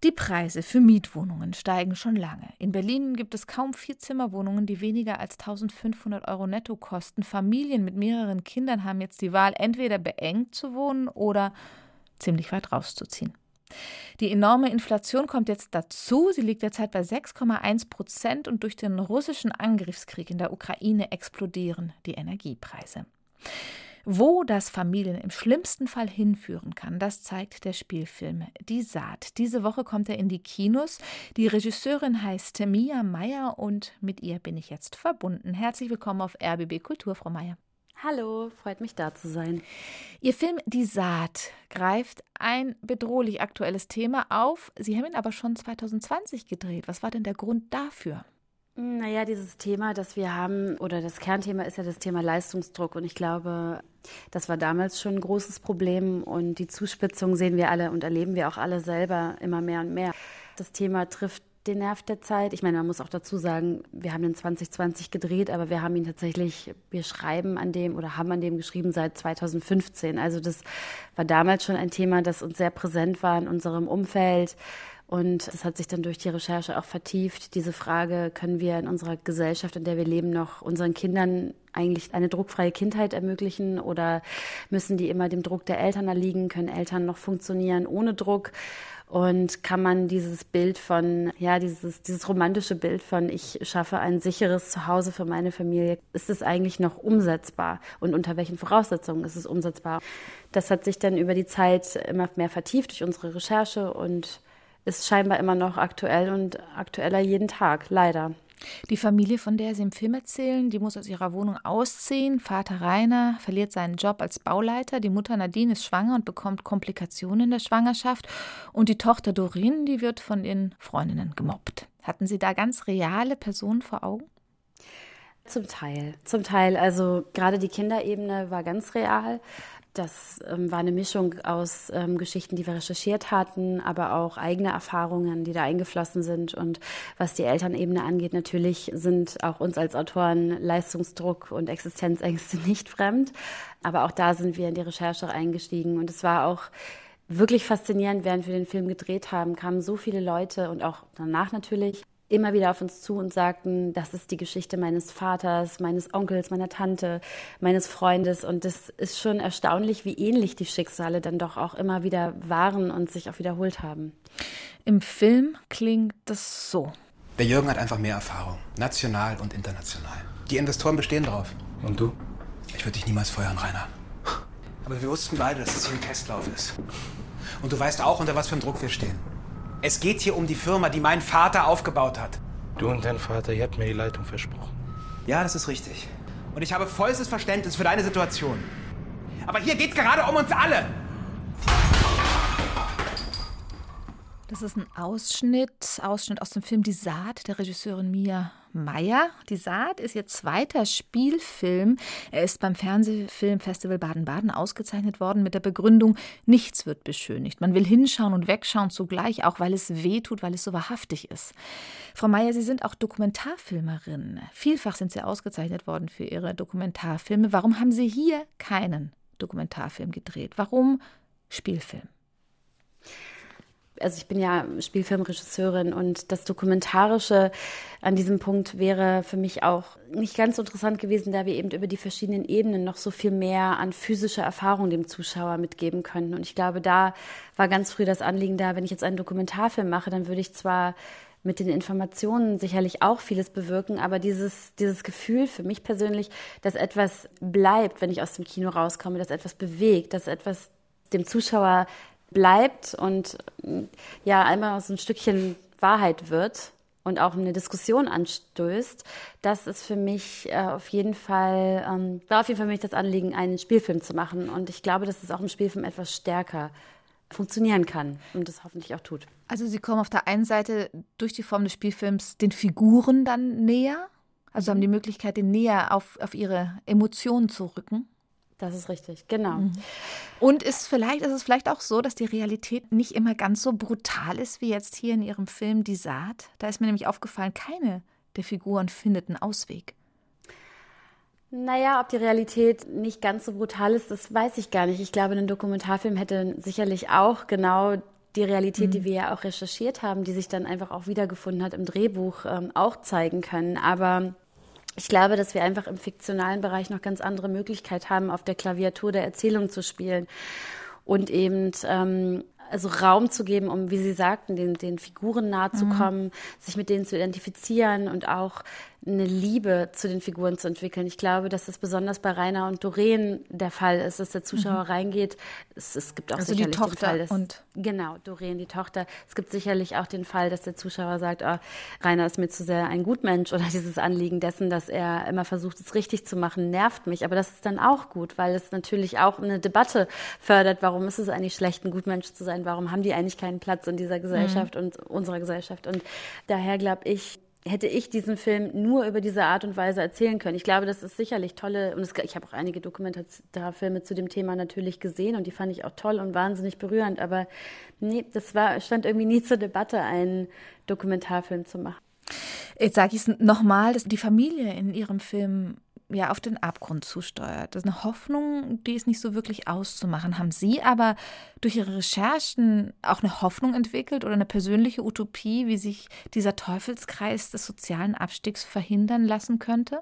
Die Preise für Mietwohnungen steigen schon lange. In Berlin gibt es kaum Vierzimmerwohnungen, die weniger als 1.500 € netto kosten. Familien mit mehreren Kindern haben jetzt die Wahl, entweder beengt zu wohnen oder ziemlich weit rauszuziehen. Die enorme Inflation kommt jetzt dazu. Sie liegt derzeit bei 6,1% und durch den russischen Angriffskrieg in der Ukraine explodieren die Energiepreise. Wo das Familien im schlimmsten Fall hinführen kann, das zeigt der Spielfilm Die Saat. Diese Woche kommt er in die Kinos. Die Regisseurin heißt Mia Meyer und mit ihr bin ich jetzt verbunden. Herzlich willkommen auf RBB Kultur, Frau Meyer. Hallo, freut mich da zu sein. Ihr Film Die Saat greift ein bedrohlich aktuelles Thema auf. Sie haben ihn aber schon 2020 gedreht. Was war denn der Grund dafür? Naja, dieses Thema, das wir haben, oder das Kernthema ist ja das Thema Leistungsdruck. Und ich glaube, das war damals schon ein großes Problem. Und die Zuspitzung sehen wir alle und erleben wir auch alle selber immer mehr und mehr. Das Thema trifft den Nerv der Zeit. Ich meine, man muss auch dazu sagen, wir haben den 2020 gedreht, aber wir haben ihn tatsächlich, wir schreiben an dem oder haben an dem geschrieben seit 2015. Also das war damals schon ein Thema, das uns sehr präsent war in unserem Umfeld. Und das hat sich dann durch die Recherche auch vertieft. Diese Frage, können wir in unserer Gesellschaft, in der wir leben, noch unseren Kindern eigentlich eine druckfreie Kindheit ermöglichen oder müssen die immer dem Druck der Eltern erliegen? Können Eltern noch funktionieren ohne Druck? Und kann man dieses Bild von, ja, dieses romantische Bild von, ich schaffe ein sicheres Zuhause für meine Familie, ist es eigentlich noch umsetzbar? Und unter welchen Voraussetzungen ist es umsetzbar? Das hat sich dann über die Zeit immer mehr vertieft durch unsere Recherche und ist scheinbar immer noch aktuell und aktueller jeden Tag, leider. Die Familie, von der Sie im Film erzählen, die muss aus ihrer Wohnung ausziehen. Vater Rainer verliert seinen Job als Bauleiter. Die Mutter Nadine ist schwanger und bekommt Komplikationen in der Schwangerschaft. Und die Tochter Doreen, die wird von ihren Freundinnen gemobbt. Hatten Sie da ganz reale Personen vor Augen? Zum Teil. Also gerade die Kinderebene war ganz real. Das war eine Mischung aus Geschichten, die wir recherchiert hatten, aber auch eigene Erfahrungen, die da eingeflossen sind. Und was die Elternebene angeht, natürlich sind auch uns als Autoren Leistungsdruck und Existenzängste nicht fremd. Aber auch da sind wir in die Recherche eingestiegen. Und es war auch wirklich faszinierend, während wir den Film gedreht haben, kamen so viele Leute und auch danach natürlich immer wieder auf uns zu und sagten, das ist die Geschichte meines Vaters, meines Onkels, meiner Tante, meines Freundes. Und das ist schon erstaunlich, wie ähnlich die Schicksale dann doch auch immer wieder waren und sich auch wiederholt haben. Im Film klingt das so. Der Jürgen hat einfach mehr Erfahrung, national und international. Die Investoren bestehen drauf. Und du? Ich würde dich niemals feuern, Rainer. Aber wir wussten beide, dass es hier ein Testlauf ist. Und du weißt auch, unter was für einem Druck wir stehen. Es geht hier um die Firma, die mein Vater aufgebaut hat. Du und dein Vater, ihr habt mir die Leitung versprochen. Ja, das ist richtig. Und ich habe vollstes Verständnis für deine Situation. Aber hier geht's gerade um uns alle. Das ist ein Ausschnitt aus dem Film Die Saat der Regisseurin Mia Meyer. Die Saat ist ihr zweiter Spielfilm. Er ist beim Fernsehfilmfestival Baden-Baden ausgezeichnet worden mit der Begründung, nichts wird beschönigt. Man will hinschauen und wegschauen zugleich, auch weil es weh tut, weil es so wahrhaftig ist. Frau Meyer, Sie sind auch Dokumentarfilmerin. Vielfach sind Sie ausgezeichnet worden für Ihre Dokumentarfilme. Warum haben Sie hier keinen Dokumentarfilm gedreht? Warum Spielfilm? Also ich bin ja Spielfilmregisseurin und das Dokumentarische an diesem Punkt wäre für mich auch nicht ganz so interessant gewesen, da wir eben über die verschiedenen Ebenen noch so viel mehr an physischer Erfahrung dem Zuschauer mitgeben könnten. Und ich glaube, da war ganz früh das Anliegen da, wenn ich jetzt einen Dokumentarfilm mache, dann würde ich zwar mit den Informationen sicherlich auch vieles bewirken, aber dieses Gefühl für mich persönlich, dass etwas bleibt, wenn ich aus dem Kino rauskomme, dass etwas bewegt, dass etwas dem Zuschauer bleibt und ja einmal so ein Stückchen Wahrheit wird und auch eine Diskussion anstößt, das ist für mich war auf jeden Fall für mich das Anliegen, einen Spielfilm zu machen. Und ich glaube, dass es auch im Spielfilm etwas stärker funktionieren kann und das hoffentlich auch tut. Also Sie kommen auf der einen Seite durch die Form des Spielfilms den Figuren dann näher, also haben die Möglichkeit, den näher auf ihre Emotionen zu rücken. Das ist richtig, genau. Und ist es vielleicht auch so, dass die Realität nicht immer ganz so brutal ist wie jetzt hier in Ihrem Film Die Saat? Da ist mir nämlich aufgefallen, keine der Figuren findet einen Ausweg. Naja, ob die Realität nicht ganz so brutal ist, das weiß ich gar nicht. Ich glaube, ein Dokumentarfilm hätte sicherlich auch genau die Realität, die wir ja auch recherchiert haben, die sich dann einfach auch wiedergefunden hat im Drehbuch, auch zeigen können. Aber ich glaube, dass wir einfach im fiktionalen Bereich noch ganz andere Möglichkeiten haben, auf der Klaviatur der Erzählung zu spielen und eben also Raum zu geben, um, wie Sie sagten, den Figuren nahe zu kommen, sich mit denen zu identifizieren und auch eine Liebe zu den Figuren zu entwickeln. Ich glaube, dass das besonders bei Rainer und Doreen der Fall ist, dass der Zuschauer reingeht. Es gibt auch also sicherlich die Tochter den Fall, dass, genau, Doreen, die Tochter. Es gibt sicherlich auch den Fall, dass der Zuschauer sagt, oh, Rainer ist mir zu sehr ein Gutmensch, oder dieses Anliegen dessen, dass er immer versucht, es richtig zu machen, nervt mich. Aber das ist dann auch gut, weil es natürlich auch eine Debatte fördert. Warum ist es eigentlich schlecht, ein Gutmensch zu sein? Warum haben die eigentlich keinen Platz in dieser Gesellschaft und unserer Gesellschaft? Und daher glaube ich, hätte ich diesen Film nur über diese Art und Weise erzählen können. Ich glaube, das ist sicherlich tolle, und ich habe auch einige Dokumentarfilme zu dem Thema natürlich gesehen und die fand ich auch toll und wahnsinnig berührend, aber nee, stand irgendwie nie zur Debatte, einen Dokumentarfilm zu machen. Jetzt sage ich es nochmal, dass die Familie in Ihrem Film ja auf den Abgrund zusteuert. Das ist eine Hoffnung, die ist nicht so wirklich auszumachen. Haben Sie aber durch Ihre Recherchen auch eine Hoffnung entwickelt oder eine persönliche Utopie, wie sich dieser Teufelskreis des sozialen Abstiegs verhindern lassen könnte?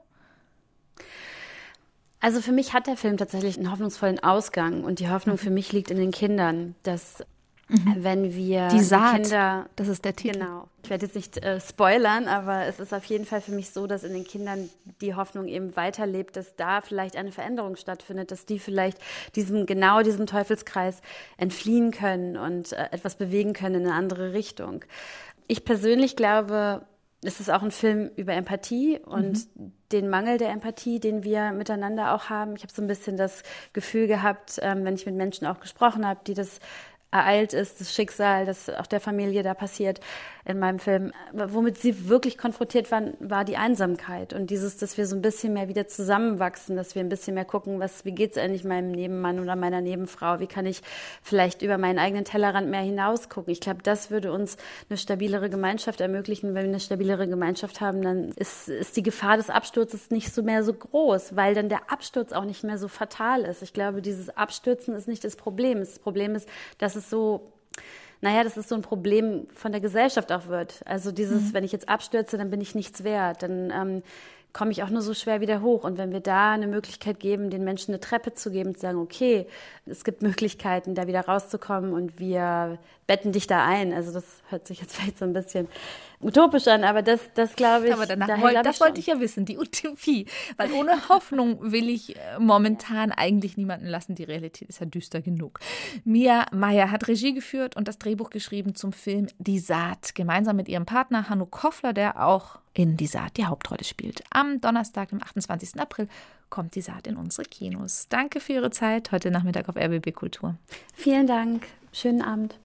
Also für mich hat der Film tatsächlich einen hoffnungsvollen Ausgang und die Hoffnung für mich liegt in den Kindern, dass wenn wir die Saat, Kinder, das ist der Titel. Genau. Ich werde jetzt nicht spoilern, aber es ist auf jeden Fall für mich so, dass in den Kindern die Hoffnung eben weiterlebt, dass da vielleicht eine Veränderung stattfindet, dass die vielleicht diesem Teufelskreis entfliehen können und etwas bewegen können in eine andere Richtung. Ich persönlich glaube, es ist auch ein Film über Empathie und den Mangel der Empathie, den wir miteinander auch haben. Ich habe so ein bisschen das Gefühl gehabt, wenn ich mit Menschen auch gesprochen habe, die das ereilt ist, das Schicksal, das auch der Familie da passiert in meinem Film. Womit sie wirklich konfrontiert waren, war die Einsamkeit und dieses, dass wir so ein bisschen mehr wieder zusammenwachsen, dass wir ein bisschen mehr gucken, wie geht's eigentlich meinem Nebenmann oder meiner Nebenfrau, wie kann ich vielleicht über meinen eigenen Tellerrand mehr hinaus gucken. Ich glaube, das würde uns eine stabilere Gemeinschaft ermöglichen. Wenn wir eine stabilere Gemeinschaft haben, dann ist die Gefahr des Absturzes nicht so mehr so groß, weil dann der Absturz auch nicht mehr so fatal ist. Ich glaube, dieses Abstürzen ist nicht das Problem. Das Problem ist, dass es so ein Problem von der Gesellschaft auch wird. Also wenn ich jetzt abstürze, dann bin ich nichts wert, dann komme ich auch nur so schwer wieder hoch. Und wenn wir da eine Möglichkeit geben, den Menschen eine Treppe zu geben, zu sagen, okay, es gibt Möglichkeiten, da wieder rauszukommen und wir betten dich da ein. Also das hört sich jetzt vielleicht so ein bisschen utopisch an, aber das glaube ich. Aber das wollte ich ja wissen, die Utopie. Weil ohne Hoffnung will ich momentan eigentlich niemanden lassen. Die Realität ist ja düster genug. Mia Meyer hat Regie geführt und das Drehbuch geschrieben zum Film Die Saat, gemeinsam mit ihrem Partner Hanno Koffler, der auch in Die Saat die Hauptrolle spielt. Am Donnerstag, dem 28. April, kommt Die Saat in unsere Kinos. Danke für Ihre Zeit heute Nachmittag auf RBB Kultur. Vielen Dank. Schönen Abend.